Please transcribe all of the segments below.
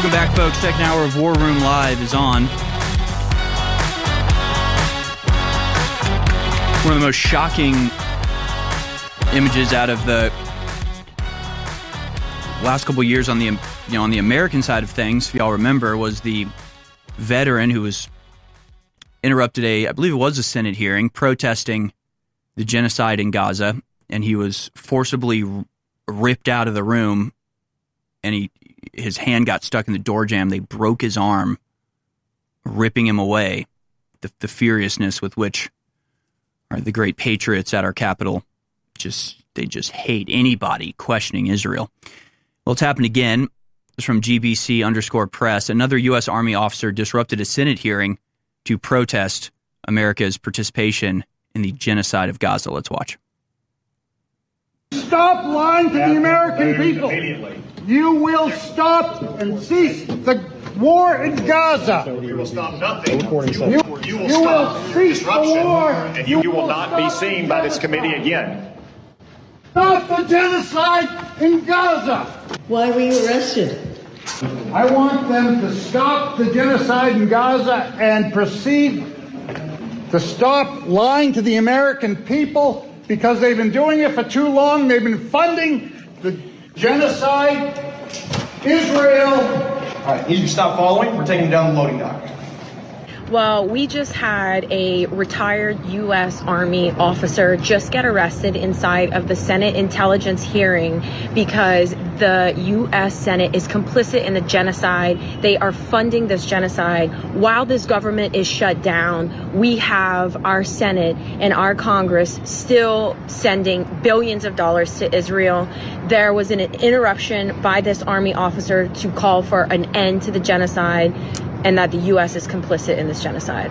Welcome back, folks. Second hour of War Room Live is on. One of the most shocking images out of the last couple of years on the American side of things, if y'all remember, was the veteran who was interrupted I believe it was a Senate hearing, protesting the genocide in Gaza, and he was forcibly ripped out of the room, and his hand got stuck in the door jamb. They broke his arm, ripping him away. The furiousness with which the great patriots at our Capitol they just hate anybody questioning Israel. Well, it's happened again. It's from GBC_press. Another U.S. Army officer disrupted a Senate hearing to protest America's participation in the genocide of Gaza. Let's watch. Stop lying to the American people. Immediately. You will stop and cease the war in Gaza. You will stop nothing. You will stop cease the war. And you will not be seen by this committee again. Stop the genocide in Gaza. Why were you arrested? I want them to stop the genocide in Gaza and proceed to stop lying to the American people, because they've been doing it for too long. They've been funding the genocide, Israel. All right, you can stop following. We're taking down the loading dock. Well, we just had a retired U.S. Army officer just get arrested inside of the Senate intelligence hearing because the U.S. Senate is complicit in the genocide. They are funding this genocide. While this government is shut down, we have our Senate and our Congress still sending billions of dollars to Israel. There was an interruption by this Army officer to call for an end to the genocide, and that the U.S. is complicit in this genocide.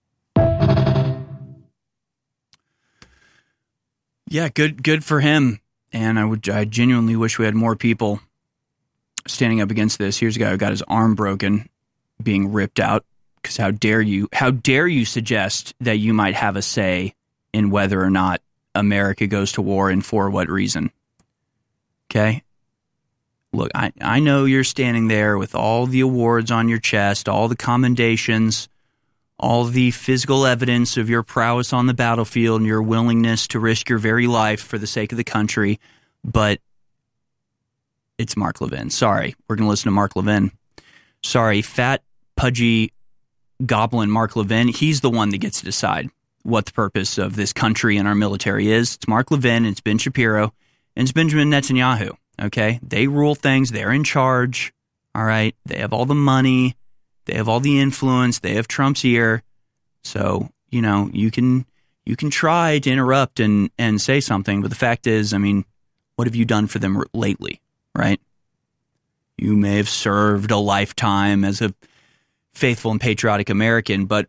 Yeah, good for him. And I genuinely wish we had more people standing up against this. Here's a guy who got his arm broken, being ripped out. Because how dare you suggest that you might have a say in whether or not America goes to war and for what reason? Okay? Look, I know you're standing there with all the awards on your chest, all the commendations, all the physical evidence of your prowess on the battlefield and your willingness to risk your very life for the sake of the country, but it's Mark Levin. Sorry, we're going to listen to Mark Levin. Sorry, fat, pudgy goblin Mark Levin, he's the one that gets to decide what the purpose of this country and our military is. It's Mark Levin, it's Ben Shapiro, and it's Benjamin Netanyahu. Okay, they rule things. They're in charge. All right, they have all the money. They have all the influence. They have Trump's ear. So you can try to interrupt and say something, but the fact is, I mean, what have you done for them lately? Right? You may have served a lifetime as a faithful and patriotic American, but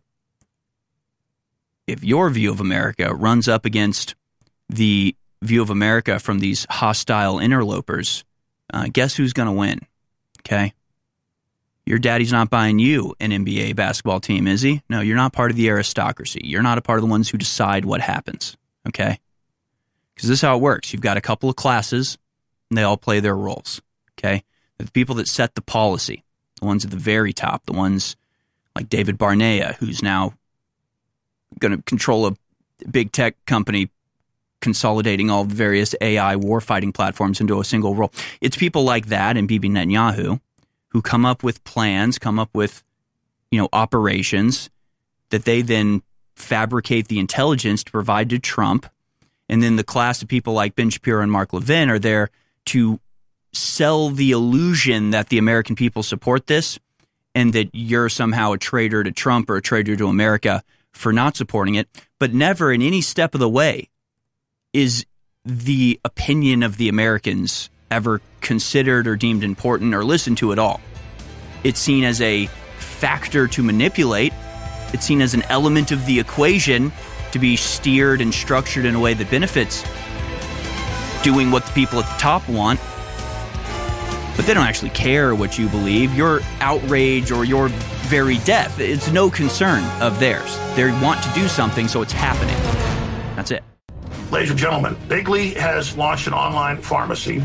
if your view of America runs up against the view of America from these hostile interlopers, guess who's going to win? Okay? Your daddy's not buying you an NBA basketball team, is he? No, you're not part of the aristocracy. You're not a part of the ones who decide what happens. Okay? Because this is how it works. You've got a couple of classes, and they all play their roles. Okay? The people that set the policy, the ones at the very top, the ones like David Barnea, who's now going to control a big tech company consolidating all the various AI warfighting platforms into a single role. It's people like that and Bibi Netanyahu who come up with plans, come up with, operations that they then fabricate the intelligence to provide to Trump. And then the class of people like Ben Shapiro and Mark Levin are there to sell the illusion that the American people support this and that you're somehow a traitor to Trump or a traitor to America for not supporting it. But never in any step of the way is the opinion of the Americans ever considered or deemed important or listened to at all. It's seen as a factor to manipulate. It's seen as an element of the equation to be steered and structured in a way that benefits doing what the people at the top want. But they don't actually care what you believe. Your outrage or your very death, it's no concern of theirs. They want to do something, so it's happening. That's it. Ladies and gentlemen, Bigley has launched an online pharmacy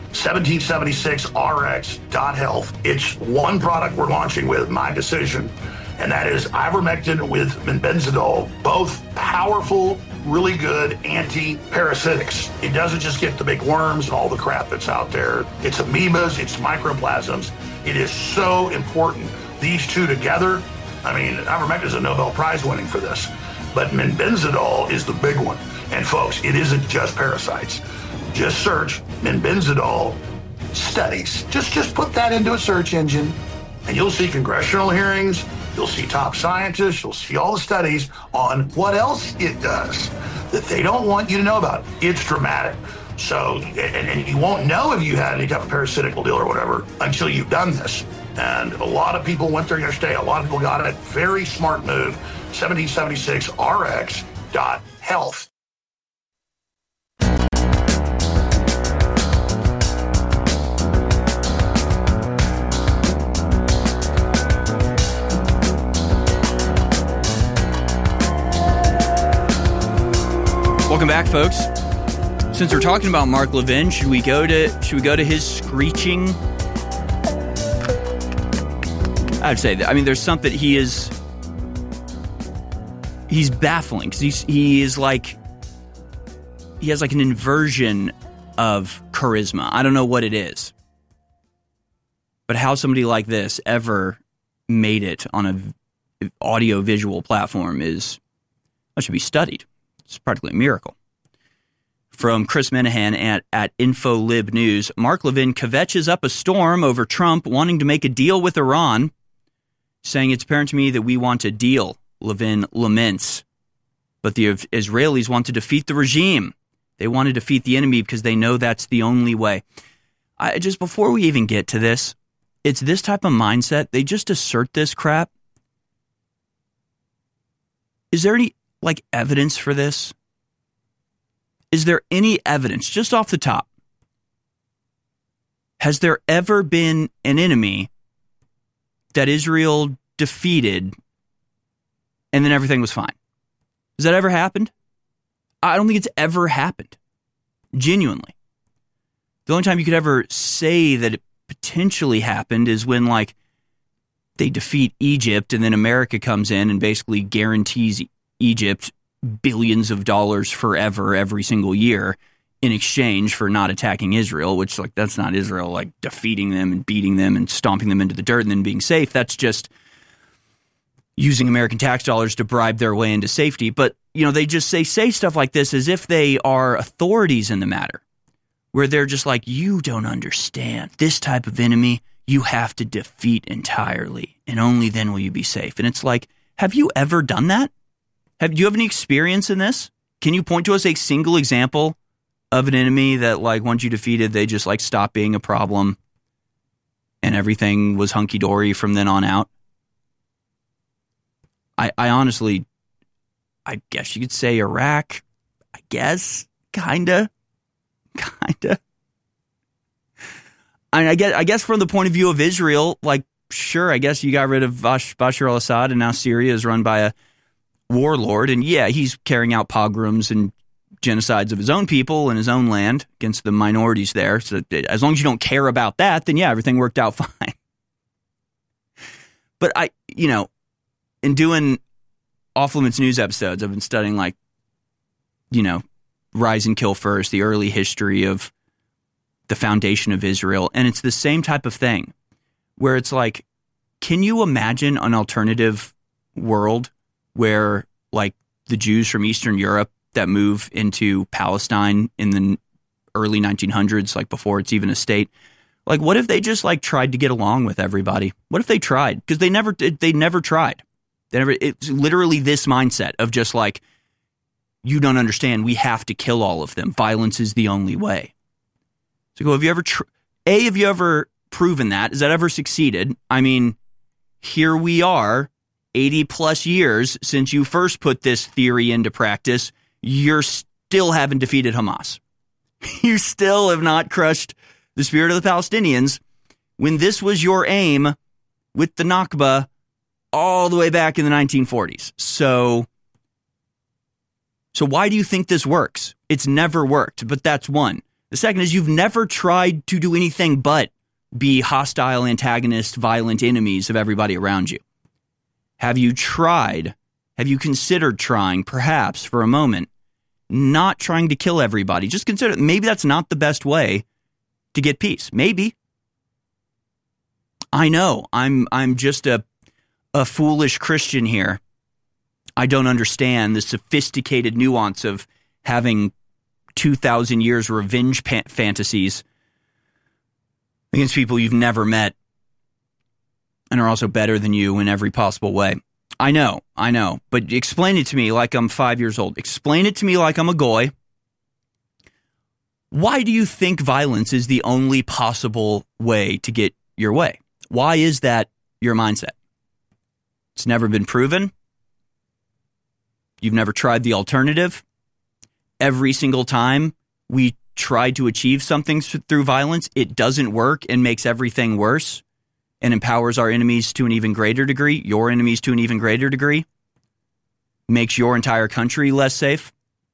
1776rx.health. It's one product we're launching with My Decision, and that is ivermectin with menbenzidol, both powerful, really good anti-parasitics. It doesn't just get the big worms and all the crap that's out there. It's amoebas, it's microplasms. It is so important. These two together, I mean, ivermectin is a Nobel Prize winning for this, but menbenzidol is the big one. And folks, it isn't just parasites. Just search menbenzidol studies. Just put that into a search engine, and you'll see congressional hearings, you'll see top scientists, you'll see all the studies on what else it does that they don't want you to know about. It's dramatic. So, and you won't know if you had any type of parasitical deal or whatever until you've done this. And a lot of people went there yesterday. A lot of people got it. Very smart move. 1776rx.health. Welcome back, folks. Since we're talking about Mark Levin, should we go to his screeching? I'd say that. I mean, there's something he's baffling because he has like an inversion of charisma. I don't know what it is, but how somebody like this ever made it on a audio visual platform that should be studied. It's practically a miracle. From Chris Minahan at InfoLib News, Mark Levin kvetches up a storm over Trump wanting to make a deal with Iran, saying it's apparent to me that we want a deal, Levin laments. But the Israelis want to defeat the regime. They want to defeat the enemy because they know that's the only way. Just before we even get to this, it's this type of mindset. They just assert this crap. Is there any evidence for this? Is there any evidence, just off the top? Has there ever been an enemy that Israel defeated and then everything was fine? Has that ever happened? I don't think it's ever happened. Genuinely. The only time you could ever say that it potentially happened is when, they defeat Egypt and then America comes in and basically guarantees Egypt billions of dollars forever every single year in exchange for not attacking Israel, which that's not Israel defeating them and beating them and stomping them into the dirt and then being safe. That's just using American tax dollars to bribe their way into safety. But, they just say stuff like this as if they are authorities in the matter, where they're just you don't understand. This type of enemy you have to defeat entirely, and only then will you be safe. And it's have you ever done that? Do you have any experience in this? Can you point to us a single example of an enemy that, once you defeated, they just, stopped being a problem and everything was hunky-dory from then on out? I honestly, I guess you could say Iraq. I guess. Kinda. I guess from the point of view of Israel, sure, I guess you got rid of Bashar al-Assad and now Syria is run by a warlord, and yeah, he's carrying out pogroms and genocides of his own people in his own land against the minorities there. So as long as you don't care about that, then yeah, everything worked out fine. But in doing Off Limits News episodes, I've been studying Rise and Kill First, the early history of the foundation of Israel, and it's the same type of thing where it's can you imagine an alternative world where the Jews from Eastern Europe that move into Palestine in the early 1900s, before it's even a state, what if they just tried to get along with everybody? What if they tried? Because they never tried. It's literally this mindset of just you don't understand. We have to kill all of them. Violence is the only way. So have you ever proven that? Has that ever succeeded? I mean, here we are. 80 plus years since you first put this theory into practice, you're still haven't defeated Hamas. You still have not crushed the spirit of the Palestinians when this was your aim with the Nakba all the way back in the 1940s. So why do you think this works? It's never worked, but that's one. The second is you've never tried to do anything but be hostile, antagonist, violent enemies of everybody around you. Have you considered trying, perhaps for a moment, not trying to kill everybody? Just consider, maybe that's not the best way to get peace. Maybe. I know, I'm just a foolish Christian here. I don't understand the sophisticated nuance of having 2,000 years revenge fantasies against people you've never met and are also better than you in every possible way. I know, but explain it to me like I'm 5 years old. Explain it to me like I'm a goy. Why do you think violence is the only possible way to get your way? Why is that your mindset? It's never been proven. You've never tried the alternative. Every single time we try to achieve something through violence, it doesn't work and makes everything worse and empowers our enemies to an even greater degree, your enemies to an even greater degree, makes your entire country less safe.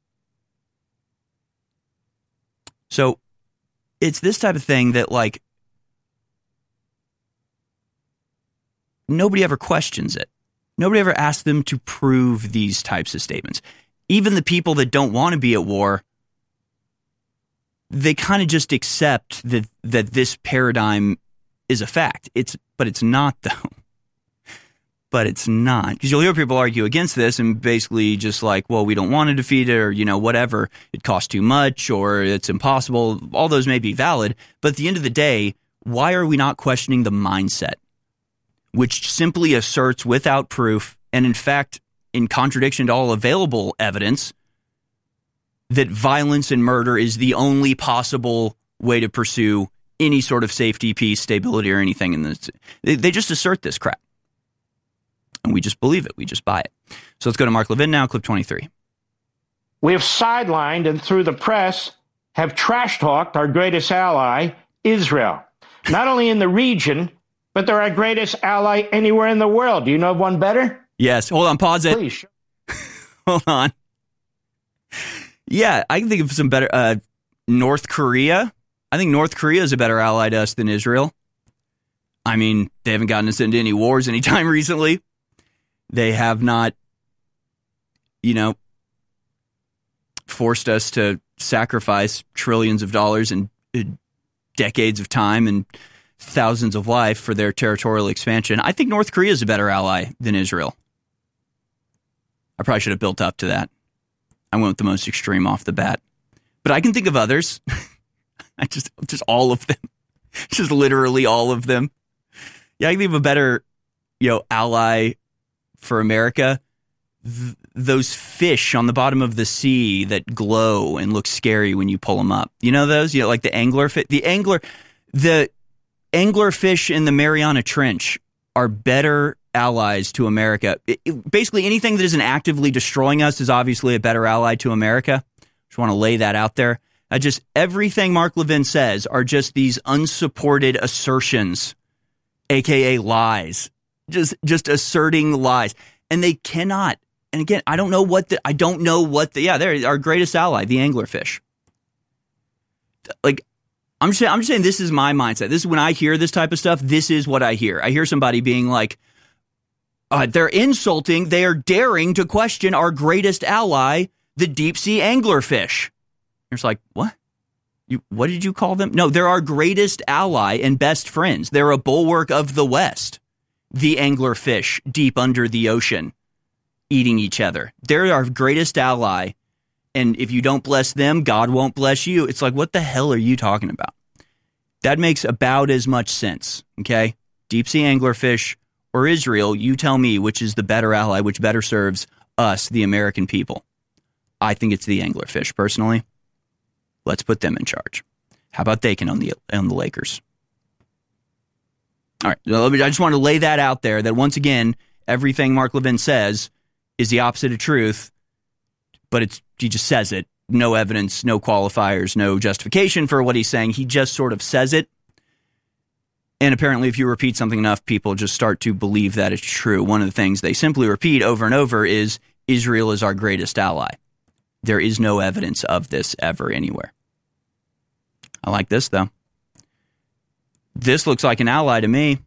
So it's this type of thing that, like, nobody ever questions it. Nobody ever asks them to prove these types of statements. Even the people that don't want to be at war, they kind of just accept that this paradigm is a fact. But it's not, though. But it's not. Because you'll hear people argue against this and basically just like, well, we don't want to defeat it, or, whatever. It costs too much, or it's impossible. All those may be valid. But at the end of the day, why are we not questioning the mindset, which simply asserts without proof, and in fact, in contradiction to all available evidence, that violence and murder is the only possible way to pursue any sort of safety, peace, stability, or anything in this? They just assert this crap. And we just believe it. We just buy it. So let's go to Mark Levin now, clip 23. We have sidelined and through the press have trash-talked our greatest ally, Israel. Not only in the region, but they're our greatest ally anywhere in the world. Do you know of one better? Yes. Hold on. Pause it. Please. Hold on. Yeah, I can think of some better. North Korea. I think North Korea is a better ally to us than Israel. I mean, they haven't gotten us into any wars anytime recently. They have not, forced us to sacrifice trillions of dollars and decades of time and thousands of life for their territorial expansion. I think North Korea is a better ally than Israel. I probably should have built up to that. I went with the most extreme off the bat. But I can think of others. Just all of them. Just literally all of them. Yeah, I can think of a better, ally for America. Those fish on the bottom of the sea that glow and look scary when you pull them up. You know those? Like the anglerfish. The anglerfish in the Mariana Trench are better allies to America. Basically, anything that isn't actively destroying us is obviously a better ally to America. Just want to lay that out there. Everything Mark Levin says are just these unsupported assertions, aka lies. Just asserting lies, and they cannot. And again, I don't know what they're our greatest ally, the anglerfish. Like, I'm just saying this is my mindset. This is when I hear this type of stuff, this is what I hear. I hear somebody being like, they're insulting, they are daring to question our greatest ally, the deep sea anglerfish. It's like, what? What did you call them? No, they're our greatest ally and best friends. They're a bulwark of the West. The anglerfish deep under the ocean, eating each other. They're our greatest ally. And if you don't bless them, God won't bless you. It's like, what the hell are you talking about? That makes about as much sense, okay? Deep sea anglerfish or Israel, you tell me which is the better ally, which better serves us, the American people. I think it's the anglerfish, personally. Let's put them in charge. How about they can own the Lakers? All right, I just want to lay that out there, that once again, everything Mark Levin says is the opposite of truth, but he just says it. No evidence, no qualifiers, no justification for what he's saying. He just sort of says it. And apparently, if you repeat something enough, people just start to believe that it's true. One of the things they simply repeat over and over is, Israel is our greatest ally. There is no evidence of this ever anywhere. I like this, though. This looks like an ally to me.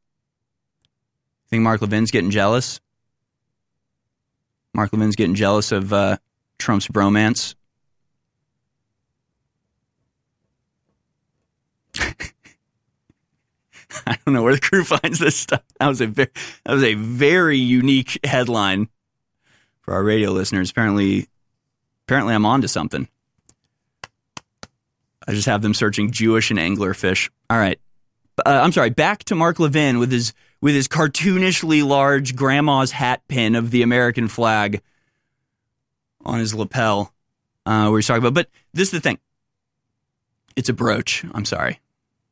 Think Mark Levin's getting jealous? Mark Levin's getting jealous of Trump's bromance. I don't know where the crew finds this stuff. That was a very unique headline for our radio listeners. Apparently I'm onto something. I just have them searching Jewish and anglerfish. All right. I'm sorry. Back to Mark Levin with his cartoonishly large grandma's hat pin of the American flag on his lapel. Where he's talking about, but this is the thing. It's a brooch. I'm sorry.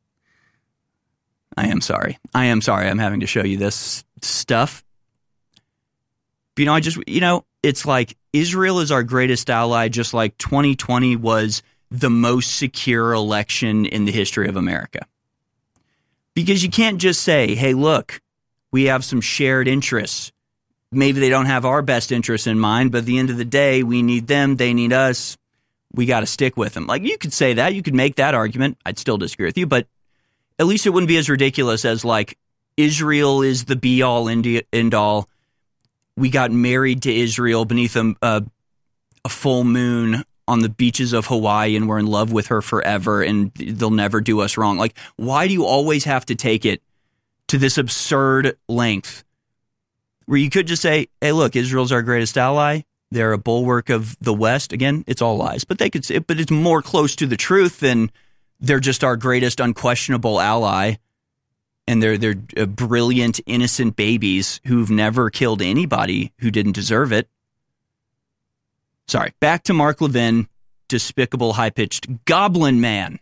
I am sorry. I'm having to show you this stuff. But, it's like Israel is our greatest ally, just like 2020 was the most secure election in the history of America. Because you can't just say, hey, look, we have some shared interests. Maybe they don't have our best interests in mind, but at the end of the day, we need them, they need us. We got to stick with them. Like, you could say that. You could make that argument. I'd still disagree with you, but at least it wouldn't be as ridiculous as, like, Israel is the be-all, end-all. We got married to Israel beneath a full moon on the beaches of Hawaii, and we're in love with her forever, and they'll never do us wrong. Like, why do you always have to take it to this absurd length where you could just say, hey, look, Israel's our greatest ally. They're a bulwark of the West. Again, it's all lies, but they could say, but it's more close to the truth than they're just our greatest unquestionable ally. And they're brilliant, innocent babies who've never killed anybody who didn't deserve it. Sorry, back to Mark Levin, despicable, high-pitched goblin man.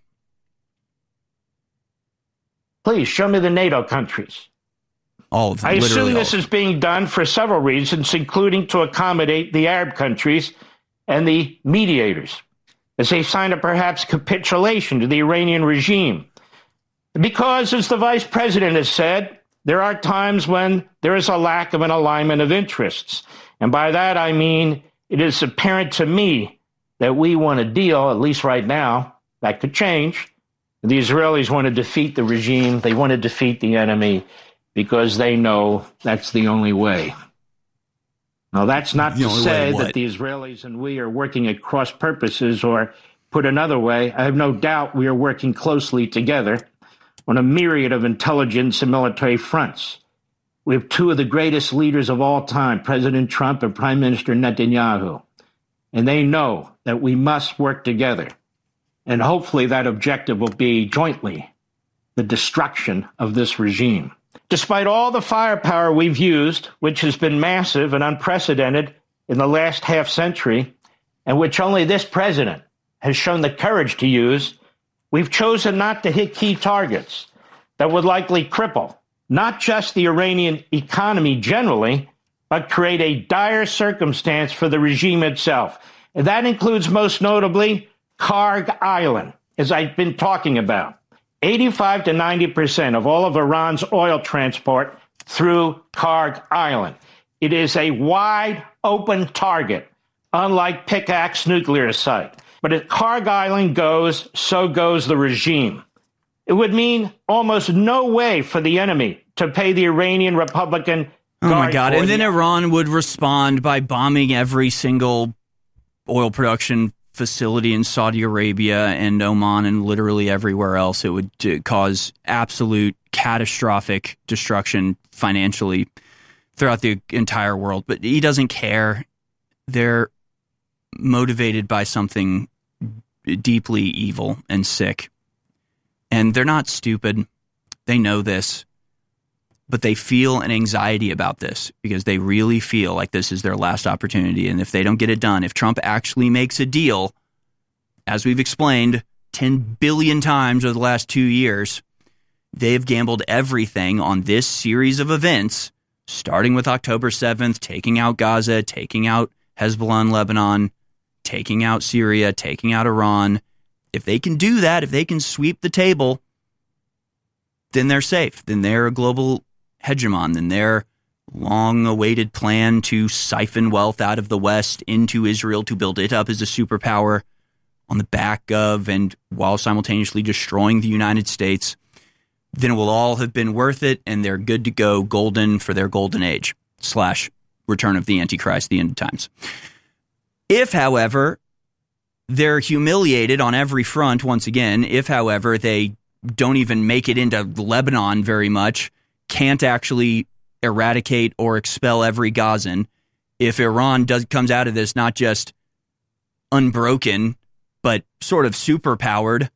Please show me the NATO countries. All of them. I assume this all. is being done for several reasons, including to accommodate the Arab countries and the mediators, as they sign a perhaps capitulation to the Iranian regime. Because, as the vice president has said, there are times when there is a lack of an alignment of interests. And by that I mean it is apparent to me that we want a deal, at least right now. That could change. The Israelis want to defeat the regime. They want to defeat the enemy because they know that's the only way. Now, that's not to say that the Israelis and we are working at cross purposes, or put another way, I have no doubt we are working closely together on a myriad of intelligence and military fronts. We have two of the greatest leaders of all time, President Trump and Prime Minister Netanyahu, and they know that we must work together. And hopefully that objective will be jointly the destruction of this regime. Despite all the firepower we've used, which has been massive and unprecedented in the last half century, and which only this president has shown the courage to use, we've chosen not to hit key targets that would likely cripple not just the Iranian economy generally, but create a dire circumstance for the regime itself. And that includes most notably Karg Island, as I've been talking about. 85 to 90% of all of Iran's oil transport through Karg Island. It is a wide open target, unlike Pickaxe nuclear site. But if Karg Island goes, so goes the regime. It would mean almost no way for the enemy to pay the Iranian Republican Oh my God. And then Iran would respond by bombing every single oil production facility in Saudi Arabia and Oman and literally everywhere else. It would cause absolute catastrophic destruction financially throughout the entire world. But he doesn't care. They're motivated by something deeply evil and sick. And they're not stupid. They know this. But they feel an anxiety about this because they really feel like this is their last opportunity. And if they don't get it done, if Trump actually makes a deal, as we've explained 10 billion times over the last 2 years, they've gambled everything on this series of events, starting with October 7th, taking out Gaza, taking out Hezbollah in Lebanon, taking out Syria, taking out Iran. If they can do that, if they can sweep the table, then they're safe. Then they're a global hegemon. Then their long-awaited plan to siphon wealth out of the West into Israel to build it up as a superpower on the back of and while simultaneously destroying the United States, then it will all have been worth it, and they're good to go, golden for their golden age / return of the Antichrist, the end of times. If, however, they're humiliated on every front once again, if, however, they don't even make it into Lebanon very much, can't actually eradicate or expel every Gazan, if Iran comes out of this not just unbroken, but sort of superpowered,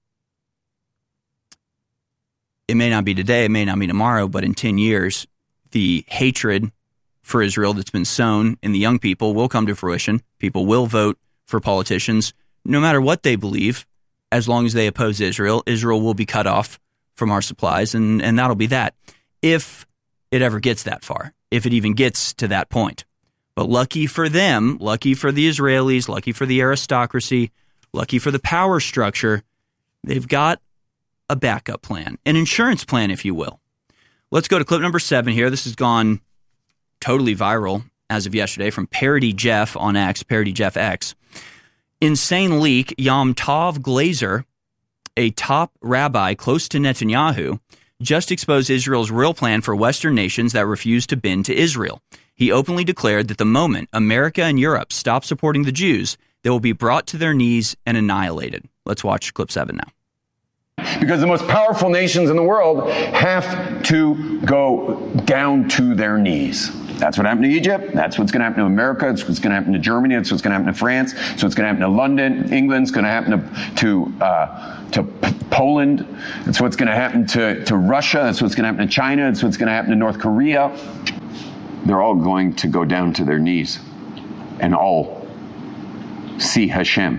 it may not be today, it may not be tomorrow, but in 10 years, the hatred for Israel that's been sown in the young people will come to fruition. People will vote for politicians, no matter what they believe, as long as they oppose Israel. Israel will be cut off from our supplies, and that'll be that. If it ever gets that far, if it even gets to that point. But lucky for them, lucky for the Israelis, lucky for the aristocracy, lucky for the power structure, they've got a backup plan, an insurance plan, if you will. Let's go to clip number 7 here. This has gone totally viral as of yesterday from Parody Jeff on X, Parody Jeff X. Insane leak, Yom Tov Glazer, a top rabbi close to Netanyahu, just exposed Israel's real plan for Western nations that refuse to bend to Israel. He openly declared that the moment America and Europe stop supporting the Jews, they will be brought to their knees and annihilated. Let's watch clip 7 now. Because the most powerful nations in the world have to go down to their knees. That's what happened to Egypt. That's what's going to happen to America. That's what's going to happen to Germany. That's what's going to happen to France. That's what's going to happen to London, England. It's going to happen to Poland. That's what's going to happen to Russia. That's what's going to happen to China. That's what's going to happen to North Korea. They're all going to go down to their knees and all see Hashem.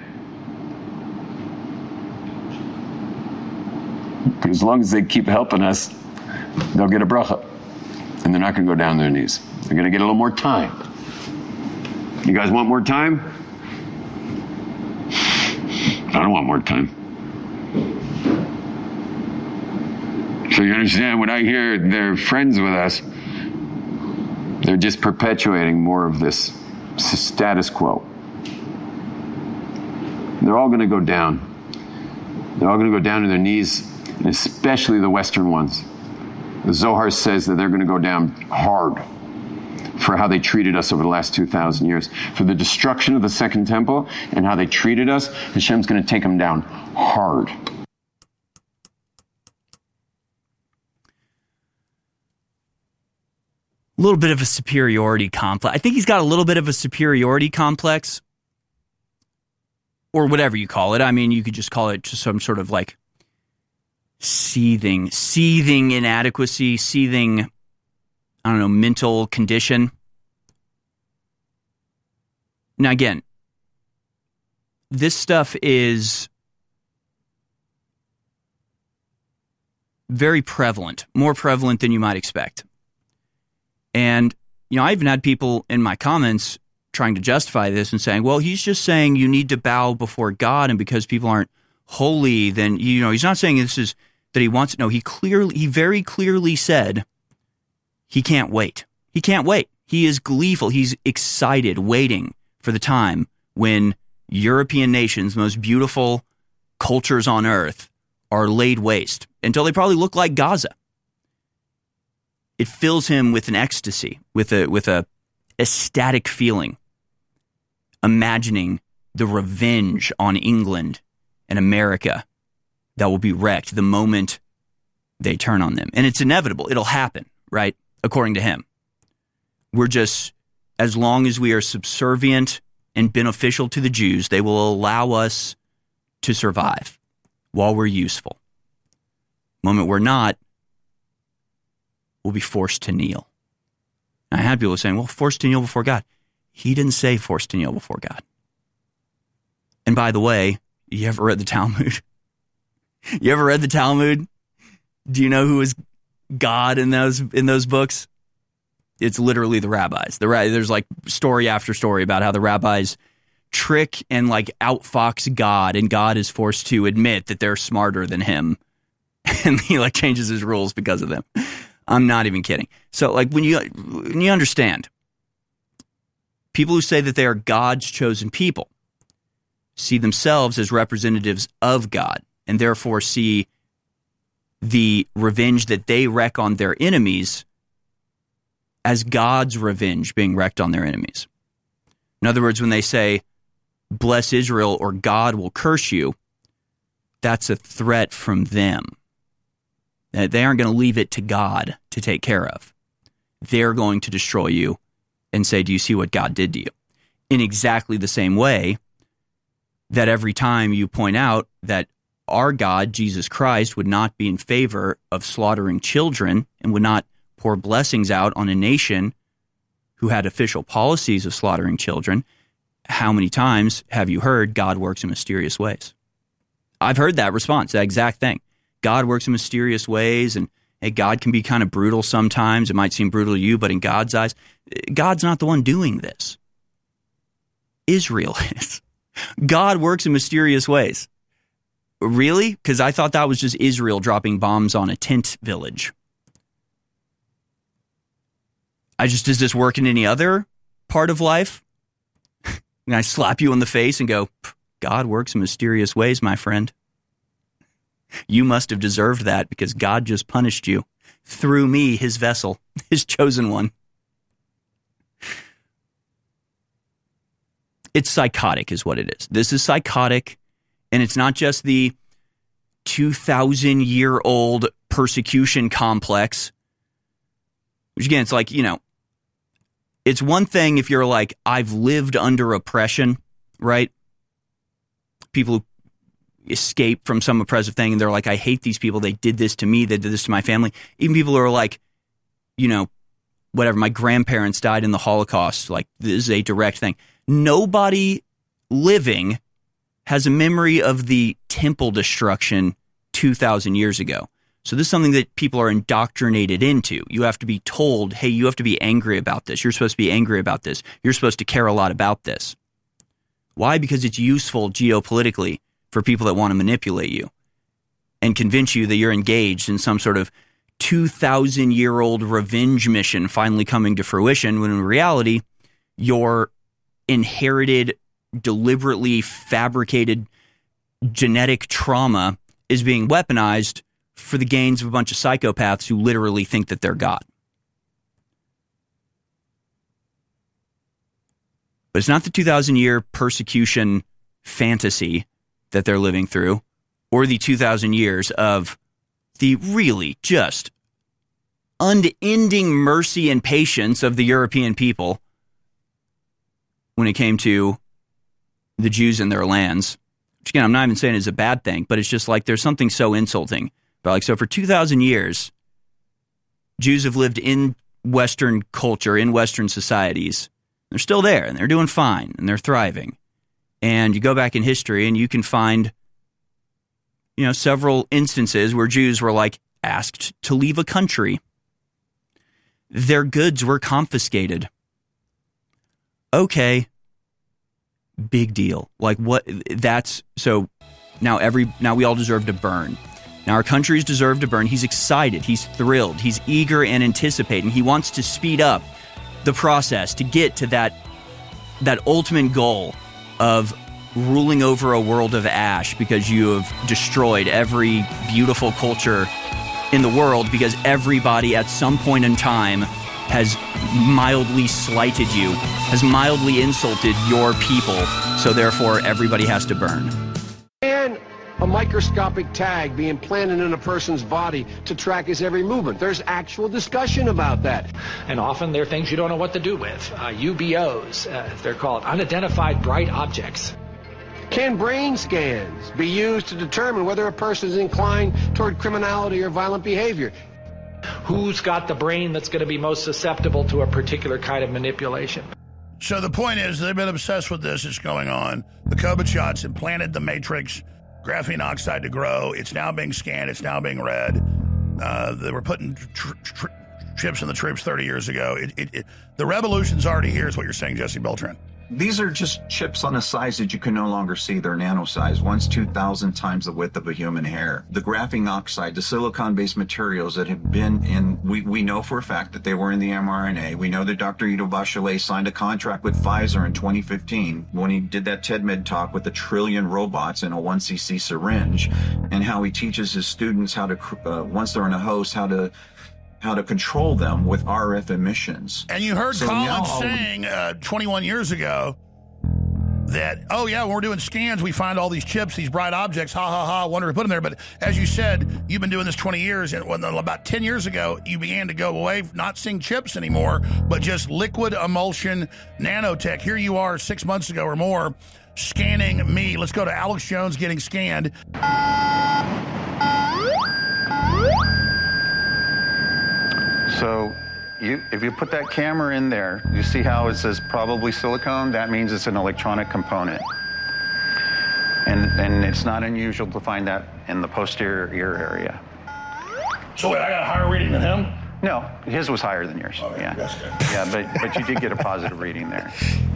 But as long as they keep helping us, they'll get a bracha. And they're not going to go down their knees. They're going to get a little more time. You guys want more time? I don't want more time. So you understand, when I hear they're friends with us, they're just perpetuating more of this status quo. They're all going to go down. They're all going to go down to their knees, and especially the Western ones. The Zohar says that they're going to go down hard for how they treated us over the last 2,000 years. For the destruction of the Second Temple and how they treated us, Hashem's going to take them down hard. A little bit of a superiority complex. I think he's got a little bit of a superiority complex, or whatever you call it. I mean, you could just call it just some sort of like seething inadequacy, seething, I don't know, mental condition. Now, again, this stuff is very prevalent, more prevalent than you might expect. And, you know, I even had people in my comments trying to justify this and saying, well, he's just saying you need to bow before God, and because people aren't holy, then, you know, he's not saying this is that he wants. No, he very clearly said he can't wait. He can't wait. He is gleeful. He's excited, waiting for the time when European nations, most beautiful cultures on earth, are laid waste until they probably look like Gaza. It fills him with an ecstasy, with a ecstatic feeling, imagining the revenge on England and America that will be wreaked the moment they turn on them. And it's inevitable. It'll happen, right? According to him. We're just, as long as we are subservient and beneficial to the Jews, they will allow us to survive while we're useful. The moment we're not, we'll be forced to kneel. And I had people saying, well, forced to kneel before God. He didn't say forced to kneel before God. And by the way, you ever read the Talmud? You ever read the Talmud? Do you know who is God in those books? It's literally the rabbis. There's like story after story about how the rabbis trick and like outfox God, and God is forced to admit that they're smarter than him, and he like changes his rules because of them. I'm not even kidding. So like when you understand, people who say that they are God's chosen people, see themselves as representatives of God, and therefore see the revenge that they wreak on their enemies as God's revenge being wreaked on their enemies. In other words, when they say, bless Israel or God will curse you, that's a threat from them. They aren't going to leave it to God to take care of. They're going to destroy you and say, do you see what God did to you? In exactly the same way that every time you point out that our God, Jesus Christ, would not be in favor of slaughtering children and would not pour blessings out on a nation who had official policies of slaughtering children, how many times have you heard God works in mysterious ways? I've heard that response, that exact thing. God works in mysterious ways, and hey, God can be kind of brutal sometimes. It might seem brutal to you, but in God's eyes, God's not the one doing this. Israel is. God works in mysterious ways. Really? Because I thought that was just Israel dropping bombs on a tent village. Does this work in any other part of life? And I slap you in the face and go, God works in mysterious ways, my friend. You must have deserved that because God just punished you through me, his vessel, his chosen one. It's psychotic is what it is. This is psychotic, and it's not just the 2,000-year-old persecution complex, which again, it's like, it's one thing if you're like, I've lived under oppression, right? People who escape from some oppressive thing and they're like, I hate these people. They did this to me. They did this to my family. Even people who are like, whatever, my grandparents died in the Holocaust. Like, this is a direct thing. Nobody living has a memory of the temple destruction 2,000 years ago. So this is something that people are indoctrinated into. You have to be told, hey, you have to be angry about this. You're supposed to be angry about this. You're supposed to care a lot about this. Why? Because it's useful geopolitically for people that want to manipulate you and convince you that you're engaged in some sort of 2,000-year-old revenge mission finally coming to fruition, when in reality, your inherited, deliberately fabricated genetic trauma is being weaponized for the gains of a bunch of psychopaths who literally think that they're God. But it's not the 2,000-year persecution fantasy that they're living through, or the 2,000 years of the really just unending mercy and patience of the European people when it came to the Jews and their lands. Which again, I'm not even saying it's a bad thing, but it's just like there's something so insulting. But like, so for 2,000 years, Jews have lived in Western culture, in Western societies. They're still there, and they're doing fine, and they're thriving. And you go back in history, and you can find, several instances where Jews were like asked to leave a country. Their goods were confiscated. Okay, big deal. Like what? That's so. Now we all deserve to burn. Now our countries deserve to burn. He's excited. He's thrilled. He's eager and anticipating. He wants to speed up the process to get to that ultimate goal of ruling over a world of ash, because you have destroyed every beautiful culture in the world, because everybody at some point in time has mildly slighted you, has mildly insulted your people, so therefore everybody has to burn. And a microscopic tag be implanted in a person's body to track his every movement. There's actual discussion about that. And often they're things you don't know what to do with. UBOs, they're called, unidentified bright objects. Can brain scans be used to determine whether a person is inclined toward criminality or violent behavior? Who's got the brain that's going to be most susceptible to a particular kind of manipulation? So the point is, they've been obsessed with this. It's going on. The COVID shots implanted the matrix graphene oxide to grow. It's now being scanned. It's now being read. They were putting chips in the troops 30 years ago. The revolution's already here, is what you're saying, Jesse Beltran. These are just chips on a size that you can no longer see. They're nano size, once 2,000 times the width of a human hair. The graphene oxide, the silicon-based materials that have been in, we know for a fact that they were in the mRNA. We know that Dr. Ido Bachelet signed a contract with Pfizer in 2015 when he did that TEDMed talk with 1 trillion robots in a 1cc syringe, and how he teaches his students how to, once they're in a host, how to control them with RF emissions. And you heard Colin saying 21 years ago that, oh, yeah, when we're doing scans, we find all these chips, these bright objects, ha, ha, ha, wonder to put them there. But as you said, you've been doing this 20 years, and about 10 years ago, you began to go away, not seeing chips anymore, but just liquid emulsion nanotech. Here you are 6 months ago or more, scanning me. Let's go to Alex Jones getting scanned. So if you put that camera in there, you see how it says probably silicone? That means it's an electronic component. And it's not unusual to find that in the posterior ear area. So wait, I got a higher reading than him? No, his was higher than yours. Okay, yeah, that's good. Yeah, but you did get a positive reading there.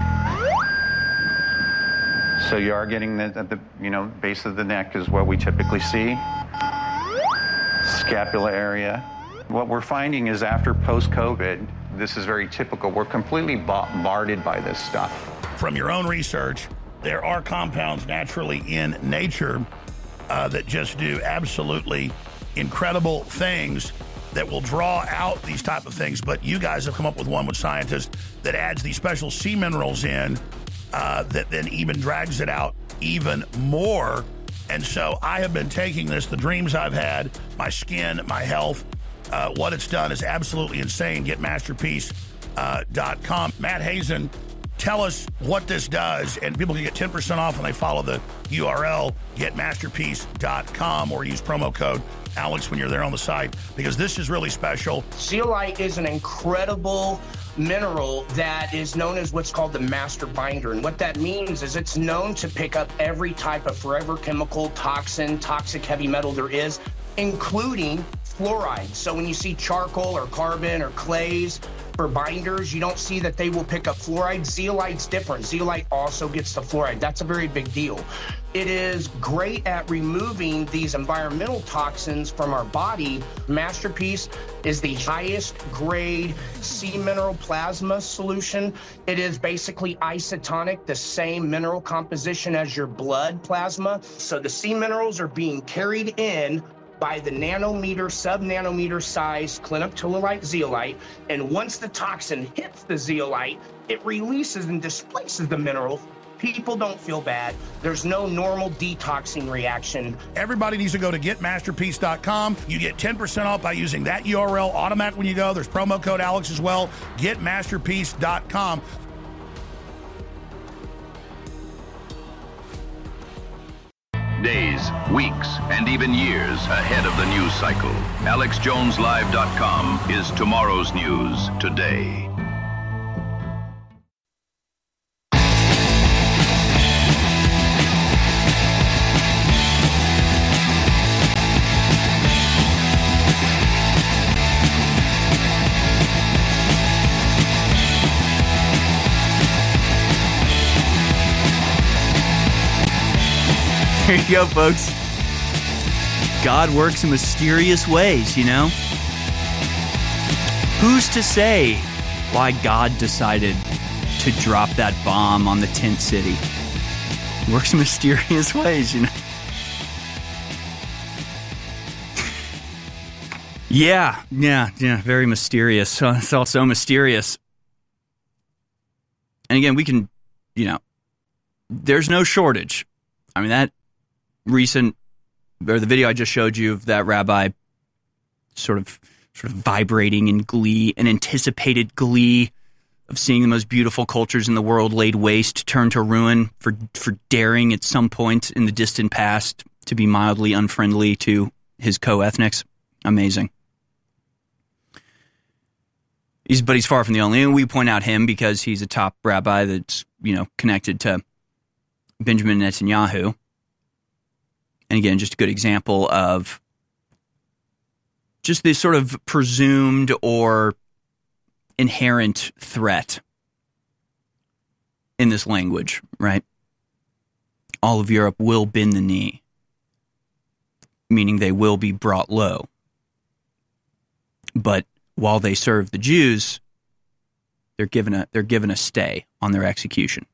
So you are getting at the base of the neck is what we typically see. Scapula area. What we're finding is after post-COVID, this is very typical. We're completely bombarded by this stuff. From your own research, there are compounds naturally in nature that just do absolutely incredible things that will draw out these type of things. But you guys have come up with one with scientists that adds these special sea minerals in that then even drags it out even more. And so I have been taking this, the dreams I've had, my skin, my health, what it's done is absolutely insane. Get masterpiece.com. Matt Hazen, tell us what this does, and people can get 10% off when they follow the URL, getmasterpiece.com, or use promo code Alex when you're there on the site, because this is really special. Zeolite is an incredible mineral that is known as what's called the master binder. And what that means is it's known to pick up every type of forever chemical, toxin, toxic heavy metal there is, including fluoride. So when you see charcoal or carbon or clays for binders, you don't see that they will pick up fluoride. Zeolite's different. Zeolite also gets the fluoride. That's a very big deal. It is great at removing these environmental toxins from our body. Masterpiece is the highest grade sea mineral plasma solution. It is basically isotonic, the same mineral composition as your blood plasma. So the sea minerals are being carried in by the nanometer, sub-nanometer size clinoptilolite zeolite, and once the toxin hits the zeolite, it releases and displaces the mineral. People don't feel bad. There's no normal detoxing reaction. Everybody needs to go to getmasterpiece.com. You get 10% off by using that URL automatic when you go. There's promo code Alex as well. Getmasterpiece.com. Days, weeks, and even years ahead of the news cycle. AlexJonesLive.com is tomorrow's news today. There you go, folks. God works in mysterious ways, you know? Who's to say why God decided to drop that bomb on the tent city? He works in mysterious ways, you know? Yeah, very mysterious. It's all so mysterious. And again, we can, there's no shortage. I mean, that the video I just showed you of that rabbi sort of vibrating in glee, an anticipated glee of seeing the most beautiful cultures in the world laid waste, turned to ruin for daring at some point in the distant past to be mildly unfriendly to his co-ethnics. Amazing. But he's far from the only. And we point out him because he's a top rabbi that's, connected to Benjamin Netanyahu. And again, just a good example of just this sort of presumed or inherent threat in this language, right? All of Europe will bend the knee, meaning they will be brought low. But while they serve the Jews, they're given a stay on their execution.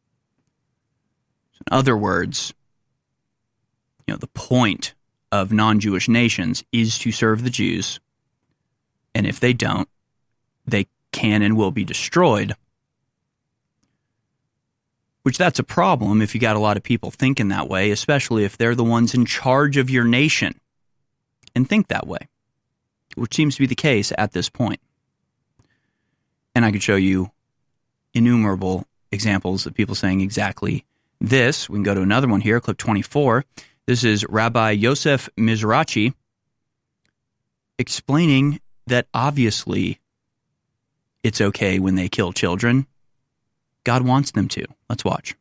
In other words, the point of non-Jewish nations is to serve the Jews, and if they don't, they can and will be destroyed. Which that's a problem if you got a lot of people thinking that way, especially if they're the ones in charge of your nation and think that way, which seems to be the case at this point. And I could show you innumerable examples of people saying exactly this. We can go to another one here, clip 24. This is Rabbi Yosef Mizrachi explaining that obviously it's okay when they kill children. God wants them to. Let's watch.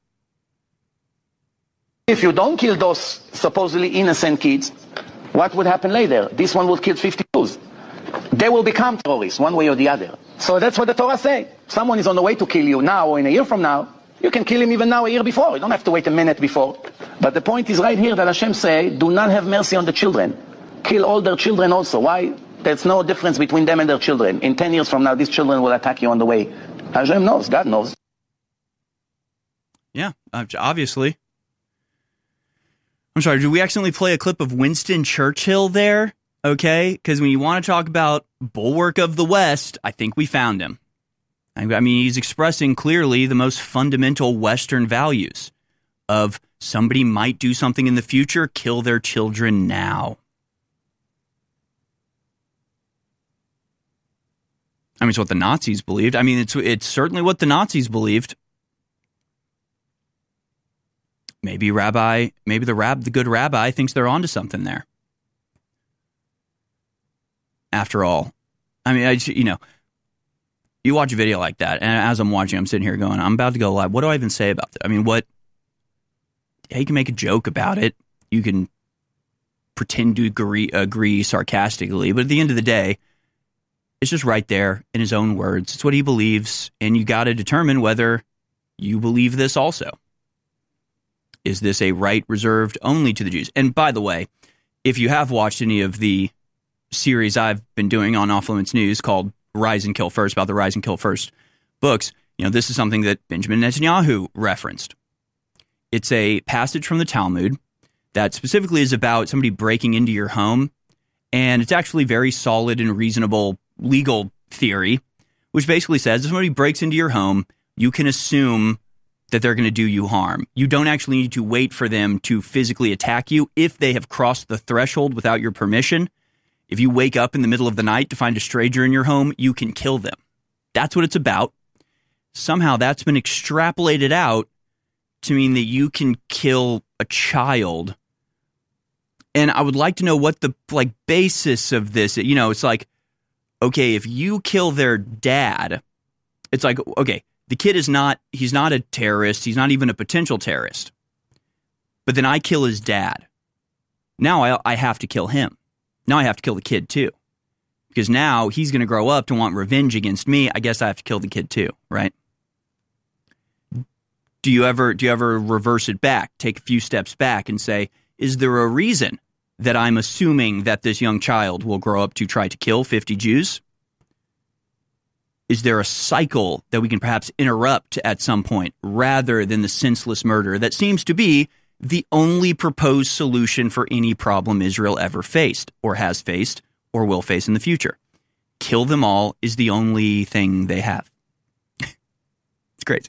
If you don't kill those supposedly innocent kids, what would happen later? This one will kill 50 Jews. They will become terrorists one way or the other. So that's what the Torah says. Someone is on the way to kill you now or in a year from now. You can kill him even now, a year before. You don't have to wait a minute before. But the point is right here that Hashem say, do not have mercy on the children. Kill all their children also. Why? There's no difference between them and their children. In 10 years from now, these children will attack you on the way. Hashem knows. God knows. Yeah, obviously. I'm sorry, did we accidentally play a clip of Winston Churchill there? Okay, because when you want to talk about bulwark of the West, I think we found him. I mean, he's expressing clearly the most fundamental Western values of somebody might do something in the future, kill their children now. I mean, it's what the Nazis believed. I mean, it's certainly what the Nazis believed. Maybe the good rabbi thinks they're onto something there. After all, I mean, you watch a video like that, and as I'm watching, I'm sitting here going, I'm about to go live. What do I even say about this? I mean, you can make a joke about it. You can pretend to agree sarcastically, but at the end of the day, it's just right there in his own words. It's what he believes, and you got to determine whether you believe this also. Is this a right reserved only to the Jews? And by the way, if you have watched any of the series I've been doing on Off Limits News called Rise and Kill First, about the Rise and Kill First books, this is something that Benjamin Netanyahu referenced. It's a passage from the Talmud that specifically is about somebody breaking into your home, and it's actually very solid and reasonable legal theory, which basically says if somebody breaks into your home, you can assume that they're going to do you harm. You don't actually need to wait for them to physically attack you if they have crossed the threshold without your permission. If you wake up in the middle of the night to find a stranger in your home, you can kill them. That's what it's about. Somehow that's been extrapolated out to mean that you can kill a child. And I would like to know what the basis of this, it's like, okay, if you kill their dad, it's like, okay, the kid he's not a terrorist. He's not even a potential terrorist. But then I kill his dad. Now I have to kill him. Now I have to kill the kid too. Because now he's going to grow up to want revenge against me. I guess I have to kill the kid too, right? Do you ever reverse it back, take a few steps back and say, is there a reason that I'm assuming that this young child will grow up to try to kill 50 Jews? Is there a cycle that we can perhaps interrupt at some point rather than the senseless murder that seems to be the only proposed solution for any problem Israel ever faced or has faced or will face in the future? Kill them all is the only thing they have. It's great.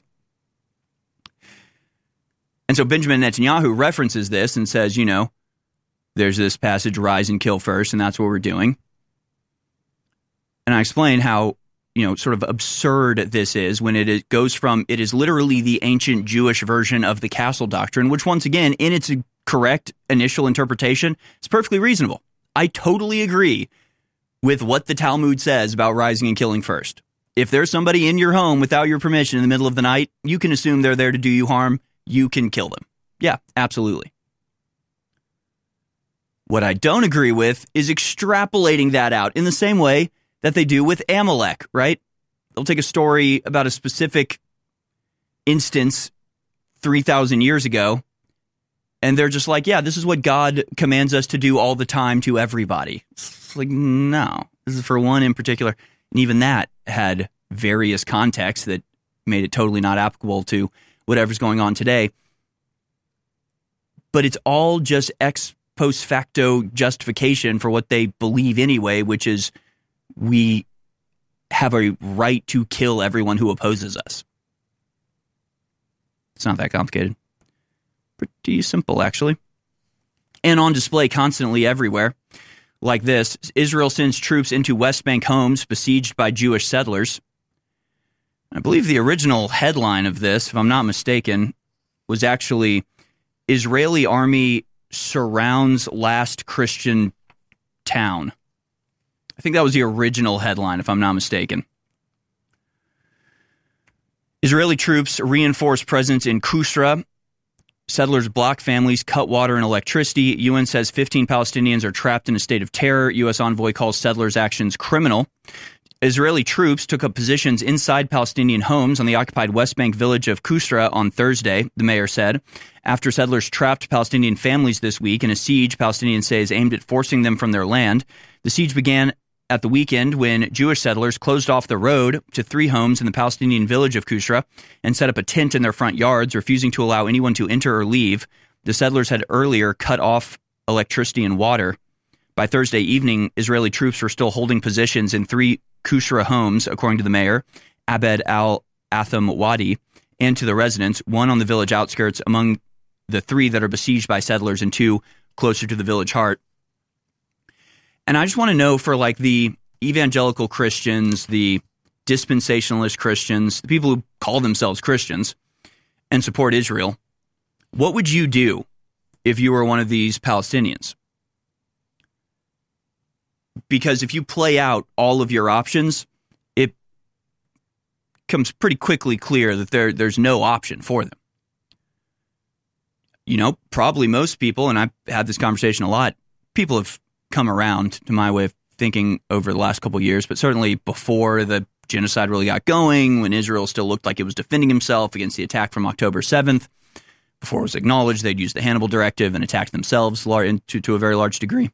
And so Benjamin Netanyahu references this and says, there's this passage, rise and kill first, and that's what we're doing. And I explain how sort of absurd this is when it goes from, it is literally the ancient Jewish version of the castle doctrine, which once again, in its correct initial interpretation, is perfectly reasonable. I totally agree with what the Talmud says about rising and killing first. If there's somebody in your home without your permission in the middle of the night, you can assume they're there to do you harm. You can kill them. Yeah, absolutely. What I don't agree with is extrapolating that out in the same way that they do with Amalek, right? They'll take a story about a specific instance 3,000 years ago, and they're just like, yeah, this is what God commands us to do all the time to everybody. It's like, no, this is for one in particular. And even that had various contexts that made it totally not applicable to whatever's going on today. But it's all just ex post facto justification for what they believe anyway, which is we have a right to kill everyone who opposes us. It's not that complicated. Pretty simple, actually. And on display constantly everywhere. Like this, Israel sends troops into West Bank homes besieged by Jewish settlers. I believe the original headline of this, if I'm not mistaken, was actually Israeli army surrounds last Christian town. I think that was the original headline, if I'm not mistaken. Israeli troops reinforce presence in Kusra. Settlers block families, cut water and electricity. UN says 15 Palestinians are trapped in a state of terror. U.S. envoy calls settlers' actions criminal. Israeli troops took up positions inside Palestinian homes on the occupied West Bank village of Kusra on Thursday, the mayor said. After settlers trapped Palestinian families this week in a siege Palestinians say is aimed at forcing them from their land. The siege began at the weekend when Jewish settlers closed off the road to 3 homes in the Palestinian village of Kusra and set up a tent in their front yards, refusing to allow anyone to enter or leave. The settlers had earlier cut off electricity and water. By Thursday evening, Israeli troops were still holding positions in 3 Kusra homes, according to the mayor, Abed al-Atham Wadi, and to the residents, 1 on the village outskirts among the 3 that are besieged by settlers and 2 closer to the village heart. And I just want to know, for like the evangelical Christians, the dispensationalist Christians, the people who call themselves Christians and support Israel, what would you do if you were one of these Palestinians? Because if you play out all of your options, it becomes pretty quickly clear that there's no option for them. You know, probably most people, and I've had this conversation a lot, people have come around to my way of thinking over the last couple of years, but certainly before the genocide really got going, when Israel still looked like it was defending himself against the attack from October 7th, before it was acknowledged they'd used the Hannibal Directive and attacked themselves to a very large degree.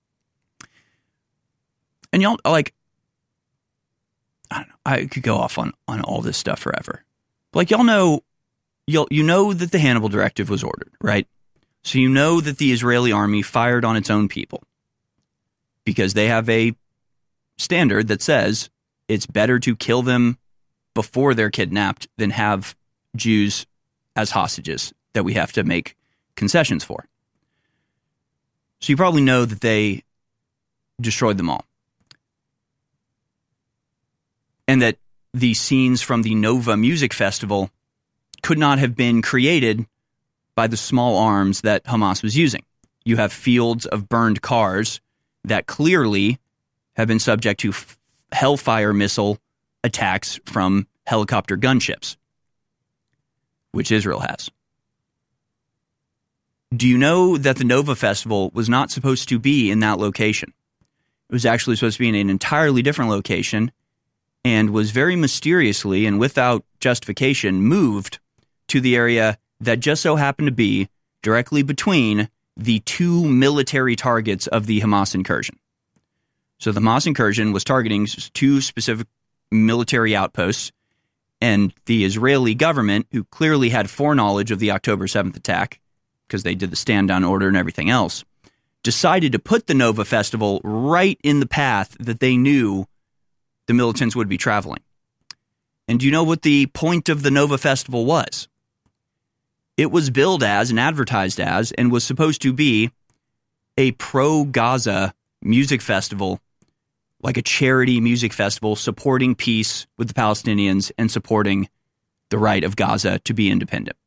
And y'all, like, I don't know, I could go off on all this stuff forever. But like, y'all know, you know that the Hannibal Directive was ordered, right? So you know that the Israeli army fired on its own people because they have a standard that says it's better to kill them before they're kidnapped than have Jews as hostages that we have to make concessions for. So you probably know that they destroyed them all. And that the scenes from the Nova Music Festival could not have been created by the small arms that Hamas was using. You have fields of burned cars that clearly have been subject to Hellfire missile attacks from helicopter gunships, which Israel has. Do you know that the Nova Festival was not supposed to be in that location? It was actually supposed to be in an entirely different location and was very mysteriously and without justification moved to the area that just so happened to be directly between the 2 military targets of the Hamas incursion. So the Hamas incursion was targeting 2 specific military outposts, and the Israeli government, who clearly had foreknowledge of the October 7th attack, because they did the stand-down order and everything else, decided to put the Nova Festival right in the path that they knew the militants would be traveling. And do you know what the point of the Nova Festival was? It was billed as and advertised as and was supposed to be a pro-Gaza music festival, like a charity music festival supporting peace with the Palestinians and supporting the right of Gaza to be independent.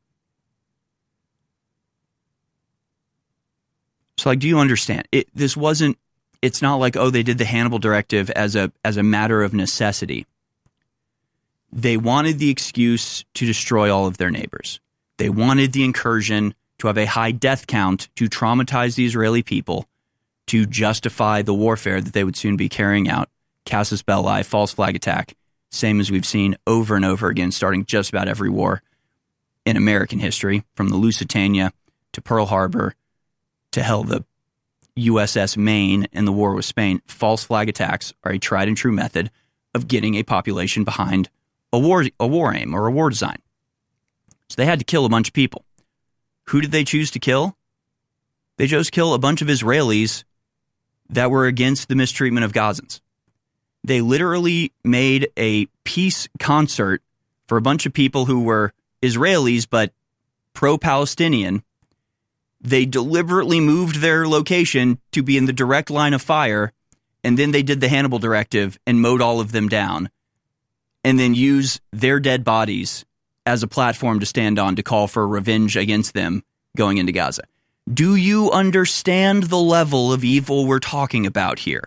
So, like, do you understand? It's not like, oh, they did the Hannibal Directive as a matter of necessity. They wanted the excuse to destroy all of their neighbors. They wanted the incursion to have a high death count to traumatize the Israeli people, to justify the warfare that they would soon be carrying out. Casus belli, false flag attack, same as we've seen over and over again, starting just about every war in American history, from the Lusitania to Pearl Harbor to hell, the USS Maine in the war with Spain. False flag attacks are a tried and true method of getting a population behind a war aim or a war design. So they had to kill a bunch of people. Who did they choose to kill? They chose to kill a bunch of Israelis that were against the mistreatment of Gazans. They literally made a peace concert for a bunch of people who were Israelis but pro-Palestinian. They deliberately moved their location to be in the direct line of fire, and then they did the Hannibal Directive and mowed all of them down, and then use their dead bodies as a platform to stand on to call for revenge against them going into Gaza. Do you understand the level of evil we're talking about here?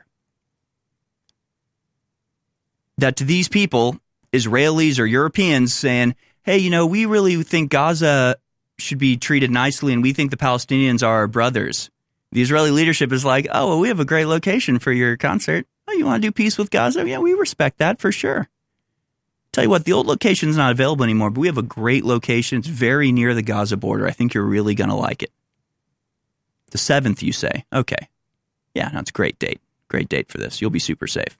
That to these people, Israelis or Europeans saying, hey, you know, we really think Gaza should be treated nicely and we think the Palestinians are our brothers. The Israeli leadership is like, oh, well, we have a great location for your concert. Oh, you want to do peace with Gaza? Yeah, we respect that for sure. Tell you what, the old location's not available anymore, but we have a great location. It's very near the Gaza border. I think you're really going to like it. The 7th, you say? Okay. Yeah, that's a great date. Great date for this. You'll be super safe.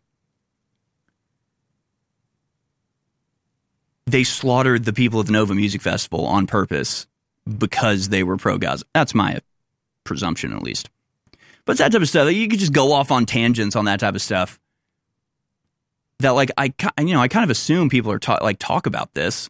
They slaughtered the people of the Nova Music Festival on purpose because they were pro-Gaza. That's my presumption, at least. But it's that type of stuff. You could just go off on tangents on that type of stuff. That, like, I kind of assume people are talk about this,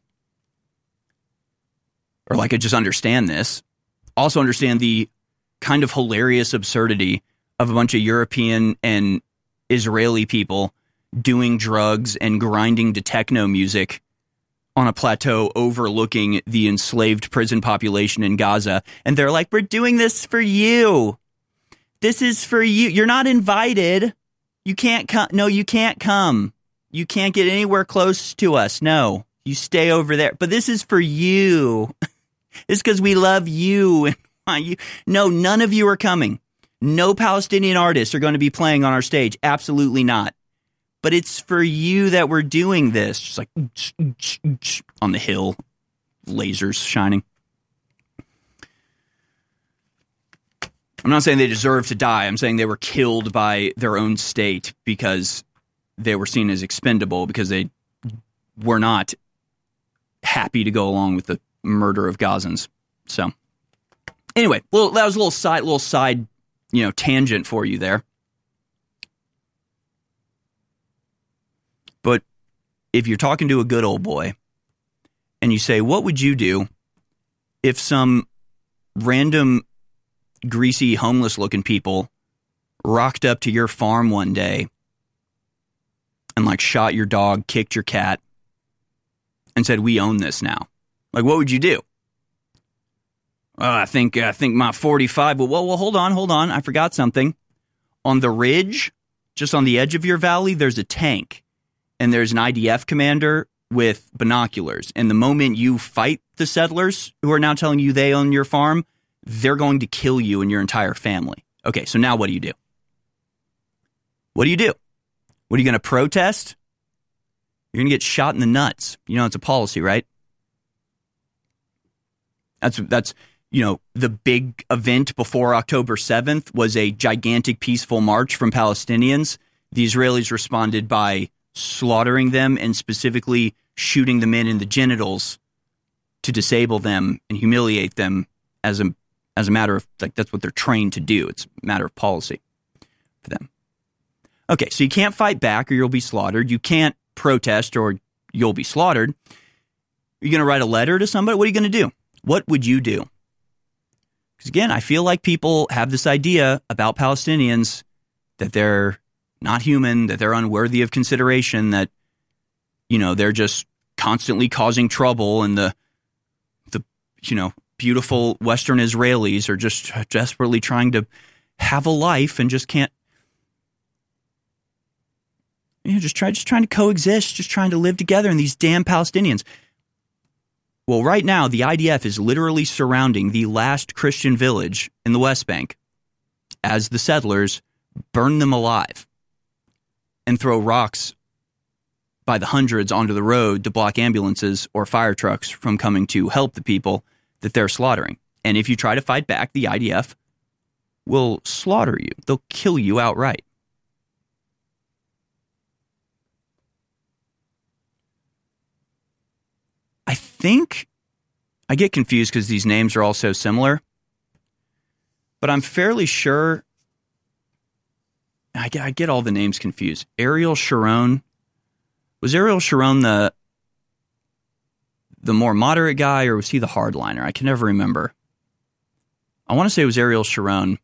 or like I just understand this. Also understand the kind of hilarious absurdity of a bunch of European and Israeli people doing drugs and grinding to techno music on a plateau overlooking the enslaved prison population in Gaza. And they're like, we're doing this for you. This is for you. You're not invited. You can't come. No, you can't come. You can't get anywhere close to us. No, you stay over there. But this is for you. It's because we love you and want you. No, none of you are coming. No Palestinian artists are going to be playing on our stage. Absolutely not. But it's for you that we're doing this. Just like on the hill, lasers shining. I'm not saying they deserve to die. I'm saying they were killed by their own state because they were seen as expendable, because they were not happy to go along with the murder of Gazans. So anyway, well, that was a little side, tangent for you there. But if you're talking to a good old boy and you say, what would you do if some random greasy homeless looking people rocked up to your farm one day and like shot your dog, kicked your cat, and said, we own this now? Like, what would you do? I think my 45. Well, hold on. I forgot something. On the ridge, just on the edge of your valley, there's a tank. And there's an IDF commander with binoculars. And the moment you fight the settlers who are now telling you they own your farm, they're going to kill you and your entire family. Okay, so now what do you do? What do you do? What are you going to protest? You're going to get shot in the nuts. It's a policy, right? That's the big event before October 7th was a gigantic peaceful march from Palestinians. The Israelis responded by slaughtering them and specifically shooting them in the genitals to disable them and humiliate them as a matter of, like, that's what they're trained to do. It's a matter of policy for them. Okay, so you can't fight back or you'll be slaughtered. You can't protest or you'll be slaughtered. You're going to write a letter to somebody? What are you going to do? What would you do? Because again, I feel like people have this idea about Palestinians that they're not human, that they're unworthy of consideration, that, they're just constantly causing trouble, and the beautiful Western Israelis are just desperately trying to have a life and just can't, just trying to coexist, just trying to live together, and these damn Palestinians. Well, right now, the IDF is literally surrounding the last Christian village in the West Bank as the settlers burn them alive and throw rocks by the hundreds onto the road to block ambulances or fire trucks from coming to help the people that they're slaughtering. And if you try to fight back, the IDF will slaughter you. They'll kill you outright. I think I get confused because these names are all so similar, but I'm fairly sure I get all the names confused. Ariel Sharon. Was Ariel Sharon the more moderate guy, or was he the hardliner? I can never remember. I want to say it was Ariel Sharon,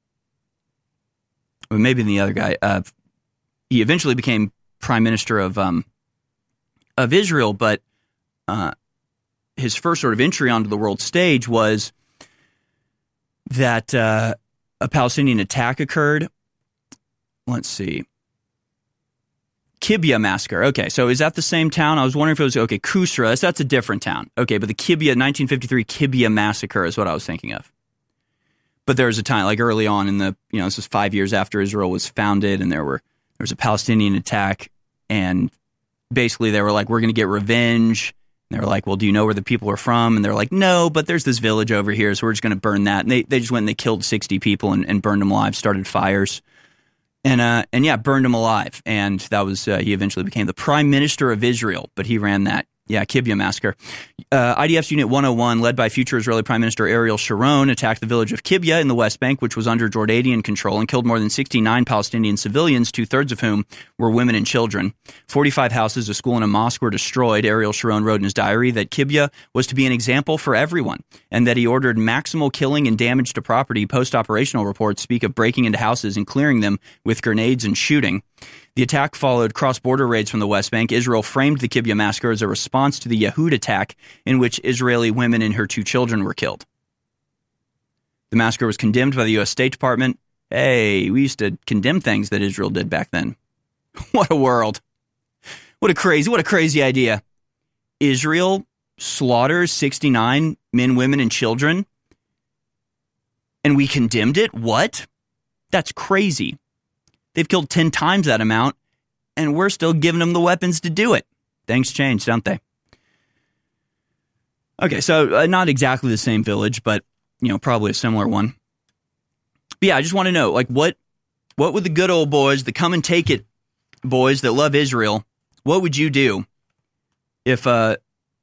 or maybe the other guy. He eventually became prime minister of Israel, but his first sort of entry onto the world stage was that a Palestinian attack occurred. Let's see. Kibbutz massacre. Okay, so is that the same town? I was wondering if it was, okay, Kusra. That's a different town. Okay, but the Kibbutz, 1953 Kibbutz massacre is what I was thinking of. But there was a time, like early on in the, this was 5 years after Israel was founded, and there was a Palestinian attack, and basically they were like, we're going to get revenge. And they were like, well, do you know where the people are from? And they're like, no, but there's this village over here, so we're just going to burn that. And they just went and they killed 60 people and burned them alive, started fires. And burned him alive. And that was, he eventually became the prime minister of Israel, but he ran that. Yeah, Kibbutz massacre. IDF's Unit 101, led by future Israeli Prime Minister Ariel Sharon, attacked the village of Kibbutz in the West Bank, which was under Jordanian control, and killed more than 69 Palestinian civilians, 2/3 of whom were women and children. 45 houses, a school, and a mosque were destroyed. Ariel Sharon wrote in his diary that Kibbutz was to be an example for everyone, and that he ordered maximal killing and damage to property. Post-operational reports speak of breaking into houses and clearing them with grenades and shooting. The attack followed cross-border raids from the West Bank. Israel framed the Kibbutz massacre as a response to the Yahud attack, in which Israeli women and her 2 children were killed. The massacre was condemned by the U.S. State Department. Hey, we used to condemn things that Israel did back then. What a world. What a crazy idea. Israel slaughters 69 men, women, and children, and we condemned it? What? That's crazy. They've killed 10 times that amount, and we're still giving them the weapons to do it. Things change, don't they? Okay, so not exactly the same village, but probably a similar one. But yeah, I just want to know, like, what would the good old boys, the come and take it boys that love Israel, what would you do if a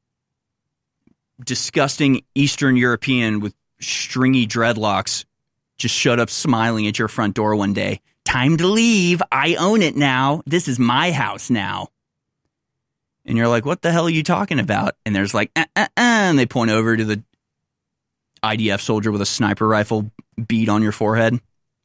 disgusting Eastern European with stringy dreadlocks just showed up smiling at your front door one day? Time to leave. I own it now. This is my house now. And you're like, what the hell are you talking about? And there's like, and they point over to the IDF soldier with a sniper rifle bead on your forehead.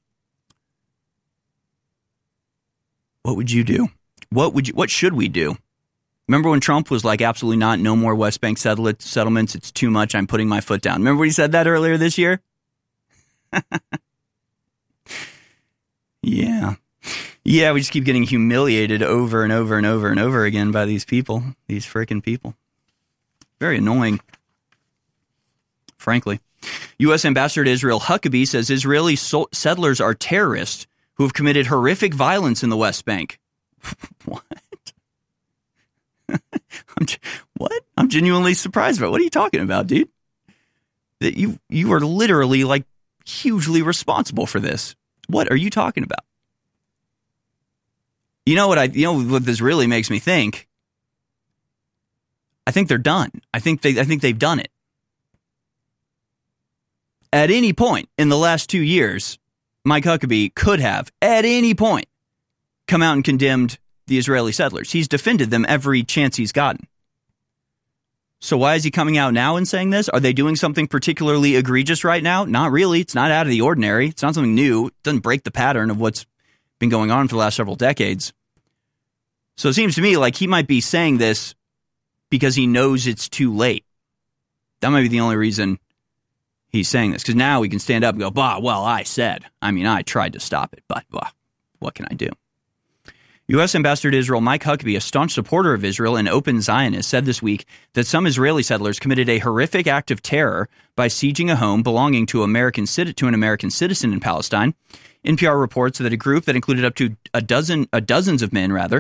What would you do? What should we do? Remember when Trump was like, absolutely not, no more West Bank settlements. It's too much. I'm putting my foot down. Remember when he said that earlier this year? Yeah, we just keep getting humiliated over and over and over and over again by these people, these frickin' people. Very annoying, frankly. U.S. Ambassador to Israel Huckabee says Israeli settlers are terrorists who have committed horrific violence in the West Bank. What? What? I'm genuinely surprised about. What are you talking about, dude? That you are literally like hugely responsible for this. What are you talking about? You know what this really makes me think? I think they're done. I think they've done it. At any point in the last 2 years, Mike Huckabee could have, at any point, come out and condemned the Israeli settlers. He's defended them every chance he's gotten. So why is he coming out now and saying this? Are they doing something particularly egregious right now? Not really. It's not out of the ordinary. It's not something new. It doesn't break the pattern of what's been going on for the last several decades. So it seems to me like he might be saying this because he knows it's too late. That might be the only reason he's saying this. Because now we can stand up and go, I said. I mean, I tried to stop it, but what can I do? U.S. Ambassador to Israel Mike Huckabee, a staunch supporter of Israel and open Zionist, said this week that some Israeli settlers committed a horrific act of terror by sieging a home belonging to an American citizen in Palestine. NPR reports that a group that included up to dozens of men,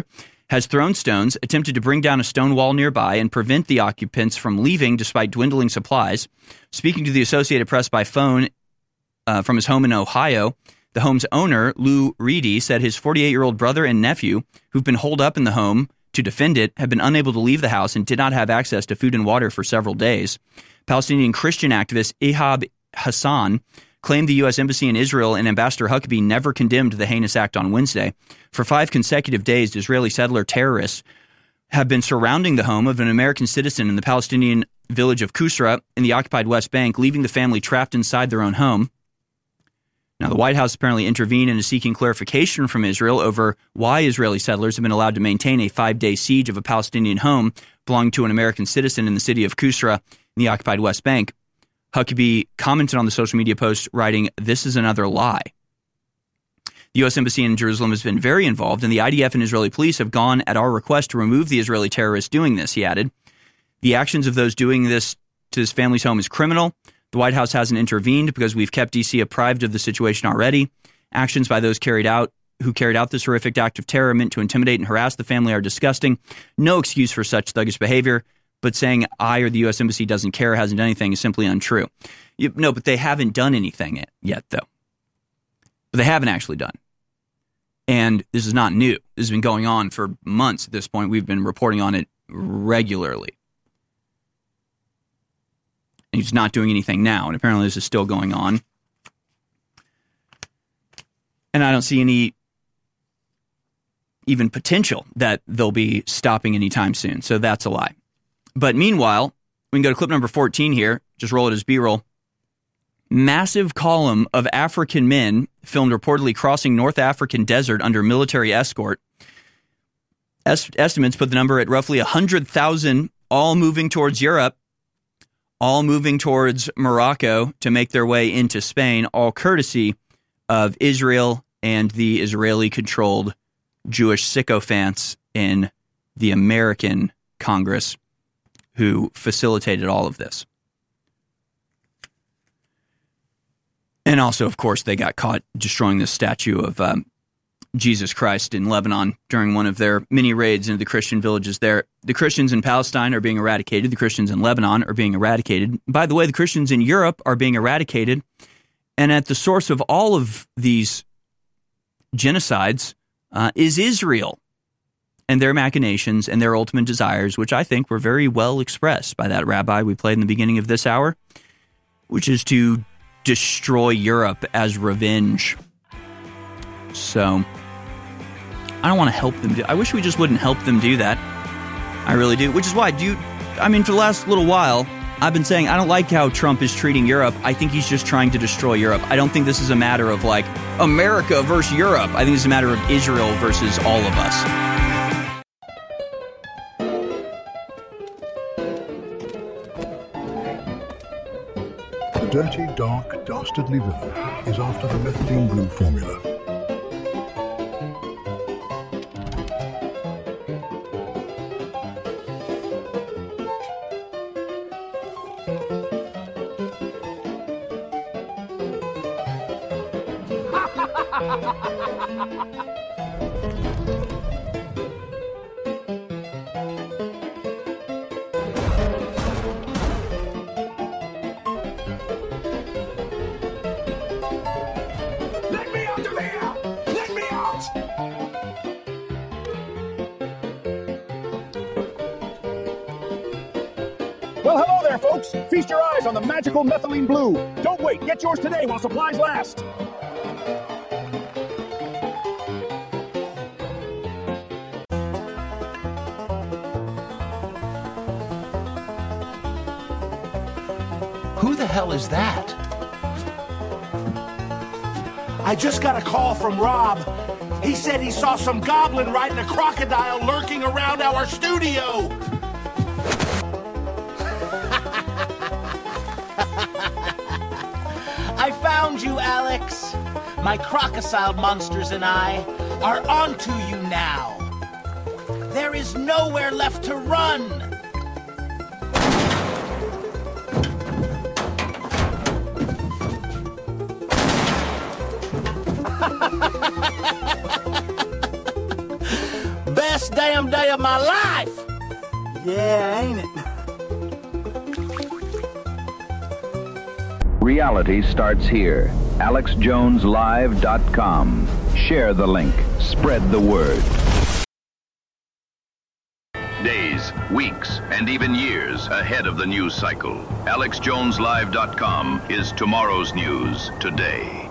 has thrown stones, attempted to bring down a stone wall nearby, and prevent the occupants from leaving despite dwindling supplies. Speaking to the Associated Press by phone from his home in Ohio, the home's owner, Lou Reedy, said his 48-year-old brother and nephew, who've been holed up in the home to defend it, have been unable to leave the house and did not have access to food and water for several days. Palestinian Christian activist Ihab Hassan claimed the U.S. Embassy in Israel and Ambassador Huckabee never condemned the heinous act on Wednesday. For 5 consecutive days, Israeli settler terrorists have been surrounding the home of an American citizen in the Palestinian village of Qusra in the occupied West Bank, leaving the family trapped inside their own home. Now, the White House apparently intervened and is seeking clarification from Israel over why Israeli settlers have been allowed to maintain a 5-day siege of a Palestinian home belonging to an American citizen in the city of Qusra in the occupied West Bank. Huckabee commented on the social media post, writing, "This is another lie." The U.S. Embassy in Jerusalem has been very involved, and the IDF and Israeli police have gone at our request to remove the Israeli terrorists doing this, he added. The actions of those doing this to his family's home is criminal. The White House hasn't intervened because we've kept D.C. apprised of the situation already. Actions by those who carried out this horrific act of terror meant to intimidate and harass the family are disgusting. No excuse for such thuggish behavior, but saying I or the U.S. Embassy doesn't care, hasn't done anything is simply untrue. No, but they haven't done anything yet, though. But they haven't actually done. And this is not new. This has been going on for months at this point. We've been reporting on it regularly. He's not doing anything now, and apparently this is still going on. And I don't see any even potential that they'll be stopping anytime soon, so that's a lie. But meanwhile, we can go to clip number 14 here, just roll it as B-roll. Massive column of African men filmed reportedly crossing North African desert under military escort. Estimates put the number at roughly 100,000, all moving towards Europe, all moving towards Morocco to make their way into Spain, all courtesy of Israel and the Israeli-controlled Jewish sycophants in the American Congress who facilitated all of this. And also, of course, they got caught destroying the statue of Jesus Christ in Lebanon during one of their mini raids into the Christian villages there. The Christians in Palestine are being eradicated. The Christians in Lebanon are being eradicated. By the way, the Christians in Europe are being eradicated. And at the source of all of these genocides is Israel and their machinations and their ultimate desires, which I think were very well expressed by that rabbi we played in the beginning of this hour, which is to destroy Europe as revenge. So I don't want to help them I wish we just wouldn't help them do that. I really do. Which is why, for the last little while, I've been saying I don't like how Trump is treating Europe. I think he's just trying to destroy Europe. I don't think this is a matter of like America versus Europe. I think it's a matter of Israel versus all of us. The dirty, dark, dastardly villain is after the methylene blue formula. Well, hello there, folks. Feast your eyes on the magical methylene blue. Don't wait. Get yours today while supplies last. Who the hell is that? I just got a call from Rob. He said he saw some goblin riding a crocodile lurking around our studio. I found you, Alex. My crocodile monsters and I are onto you now. There is nowhere left to run. Best damn day of my life. Yeah, ain't it? Reality starts here. AlexJonesLive.com. Share the link. Spread the word. Days, weeks, and even years ahead of the news cycle. AlexJonesLive.com is tomorrow's news today.